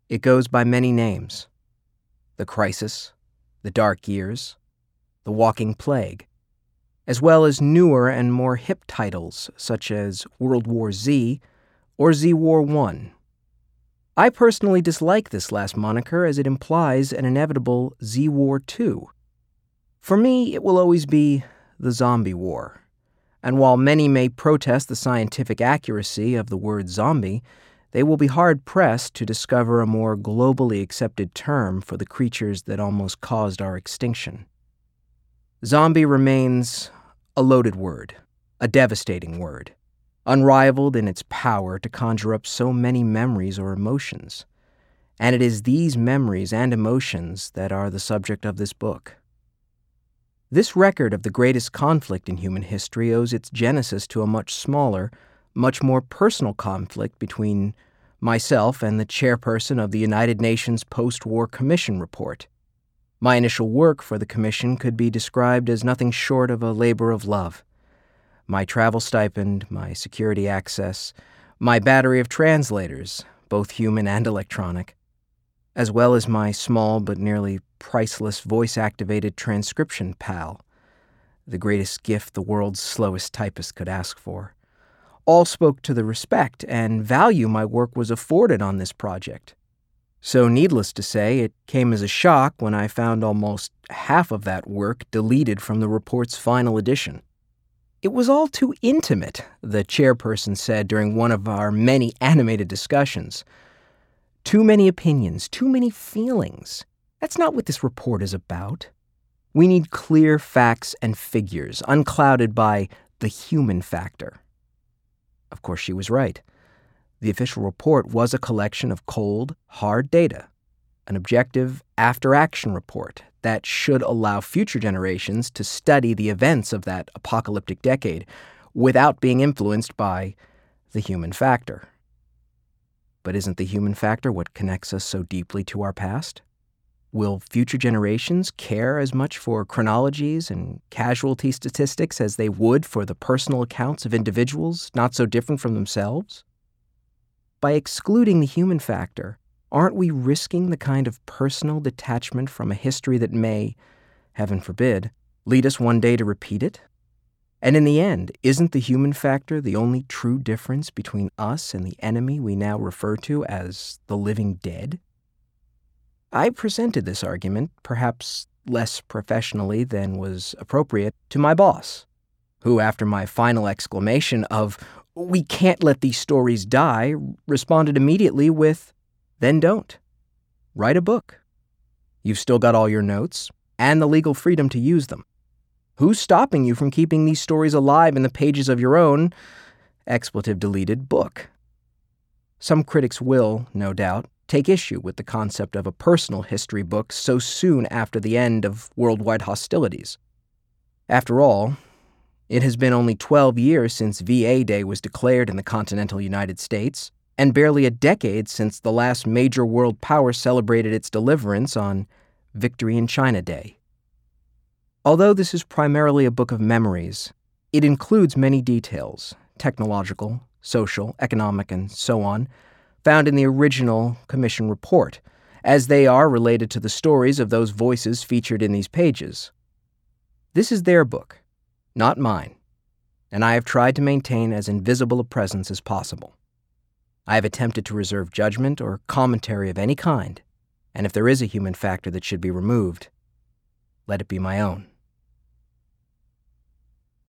It goes by many names: The Crisis, The Dark Years, The Walking Plague, as well as newer and more hip titles such as World War Z or Z-War 1. I personally dislike this last moniker as it implies an inevitable Z-War 2. For me, it will always be the Zombie War. And while many may protest the scientific accuracy of the word zombie, they will be hard-pressed to discover a more globally accepted term for the creatures that almost caused our extinction. Zombie remains a loaded word, a devastating word, unrivaled in its power to conjure up so many memories or emotions. And it is these memories and emotions that are the subject of this book. This record of the greatest conflict in human history owes its genesis to a much smaller, much more personal conflict between myself and the chairperson of the United Nations Post-War Commission report. My initial work for the commission could be described as nothing short of a labor of love. My travel stipend, my security access, my battery of translators, both human and electronic, as well as my small but nearly priceless voice-activated transcription pal, the greatest gift the world's slowest typist could ask for, all spoke to the respect and value my work was afforded on this project. So needless to say, it came as a shock when I found almost half of that work deleted from the report's final edition. It was all too intimate, the chairperson said during one of our many animated discussions. Too many opinions, too many feelings. That's not what this report is about. We need clear facts and figures, unclouded by the human factor. Of course, she was right. The official report was a collection of cold, hard data, an objective after-action report that should allow future generations to study the events of that apocalyptic decade without being influenced by the human factor. But isn't the human factor what connects us so deeply to our past? Will future generations care as much for chronologies and casualty statistics as they would for the personal accounts of individuals not so different from themselves? By excluding the human factor, aren't we risking the kind of personal detachment from a history that may, heaven forbid, lead us one day to repeat it? And in the end, isn't the human factor the only true difference between us and the enemy we now refer to as the living dead? I presented this argument, perhaps less professionally than was appropriate, to my boss, who, after my final exclamation of, "We can't let these stories die," responded immediately with, "Then don't. Write a book. You've still got all your notes and the legal freedom to use them. Who's stopping you from keeping these stories alive in the pages of your own, expletive deleted, book?" Some critics will, no doubt, take issue with the concept of a personal history book so soon after the end of worldwide hostilities. After all, it has been only 12 years since VA Day was declared in the continental United States, and barely a decade since the last major world power celebrated its deliverance on Victory in China Day. Although this is primarily a book of memories, it includes many details, technological, social, economic, and so on, found in the original Commission report, as they are related to the stories of those voices featured in these pages. This is their book, not mine, and I have tried to maintain as invisible a presence as possible. I have attempted to reserve judgment or commentary of any kind, and if there is a human factor that should be removed, let it be my own.